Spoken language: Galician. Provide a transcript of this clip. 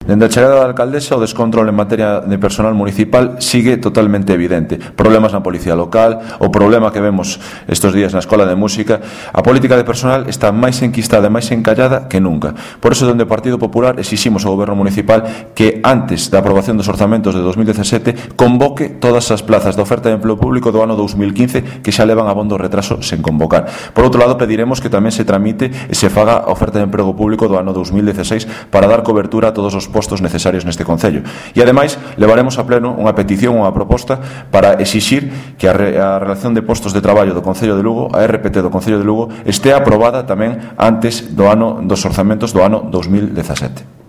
Dende a chegada da alcaldesa, o descontrol en materia de personal municipal sigue totalmente evidente. Problemas na policía local, o problema que vemos estes días na Escola de Música. A política de personal está máis enquistada e máis encallada que nunca. Por eso, dende o Partido Popular, exiximos ao Goberno Municipal que, antes da aprobación dos orzamentos de 2017, convoque todas as plazas de oferta de empleo público do ano 2015 que xa levan abondo retraso sen convocar. Por outro lado, pediremos que tamén se tramite e se faga a oferta de emprego público do ano 2016 para dar cobertura a todos os postos necesarios neste Concello. E, ademais, levaremos a pleno unha petición ou unha proposta para exixir que a relación de postos de traballo do Concello de Lugo, a RPT do Concello de Lugo, estea aprobada tamén antes dos orzamentos do ano 2017.